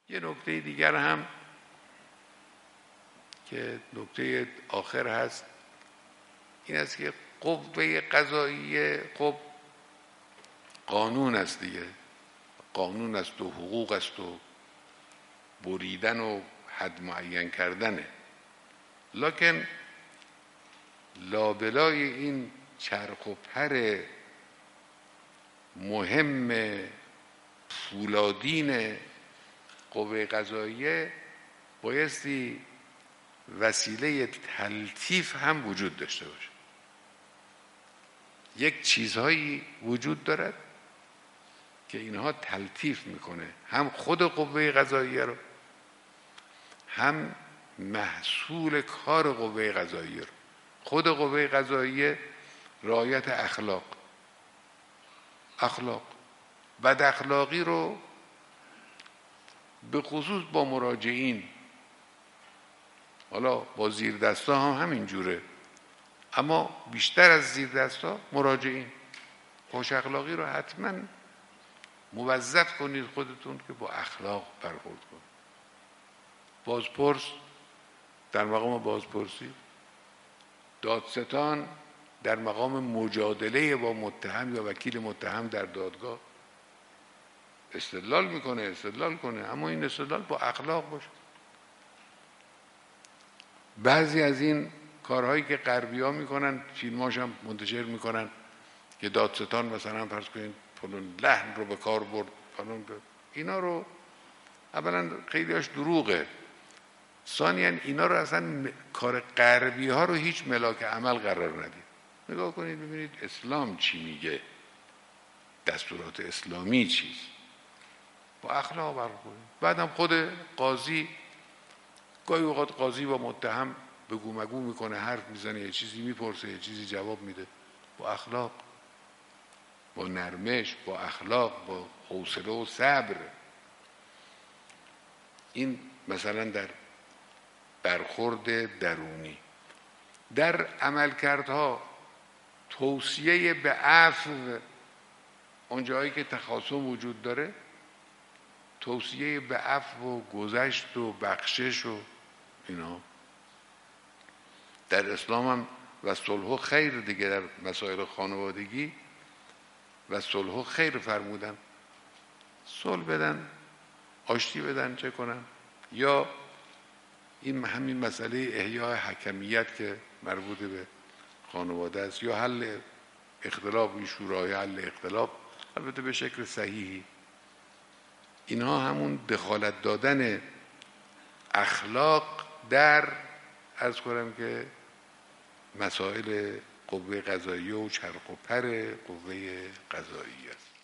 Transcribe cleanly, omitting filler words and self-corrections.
یه نکته دیگر هم که نکته آخر هست این است که قوه قضاییه خب قانون است دیگه، قانون است و حقوق است و بریدن و حد معین کردنه، لکن لابلای این چرخ و پر مهم فولادین قوه قضاییه بایستی وسیله تلطیف هم وجود داشته باشه. یک چیزهایی وجود دارد که اینها تلطیف میکنه هم خود قوه قضاییه رو، هم محصول کار قوه قضاییه رو. خود قوه قضاییه رعایت اخلاق بد اخلاقی رو به خصوص با مراجعین، حالا با زیر دستا هم همین جوره، اما بیشتر از زیر دستا مراجعین، خوش اخلاقی رو حتما موظف کنید خودتون که با اخلاق برخورد کنید. بازپرس در مقام بازپرسی، دادستان در مقام مجادله با متهم یا وکیل متهم در دادگاه استدلال کنه، اما این استدلال با اخلاق باشه. بعضی از این کارهایی که غربی‌ها میکنن، فیلماش هم منتشر میکنن که دادستان مثلا فرض کنید فلان لحن رو به کار برد، فلان اینا رو اولا خیلیاش دروغه، ثانیاً اینا رو اصلا کار غربی ها رو هیچ ملاک عمل قرار ندید. نگاه کنید ببینید اسلام چی میگه، دستورات اسلامی چیست، با اخلاق برخورد. بعدم خود قاضی، گاهی اوقات قاضی با متهم بگو مگو میکنه، حرف میزنه، یه چیزی میپرسه، یه چیزی جواب میده، با اخلاق، با نرمش، با اخلاق، با حوصله و صبر. این مثلا در برخورد درونی. در عملکردها توصیه به عفو، اونجایی که تخاصم وجود داره توصیه به عفو و گذشت و بخشش و اینا در اسلام هم و صلح خیر دیگه، در مسائل خانوادگی و صلح خیر فرمودن، صلح بدن، آشتی بدن، چه کنن. یا این همین مسئله احیاء حکمیت که مربوط به خانواده است، یا حل اختلاف، این شورای حل اختلاف، البته به شکل صحیحی. اینها همون دخالت دادن اخلاق در عرض کنم که مسائل قوه قضاییه و چرخ و پر قوه قضاییه است.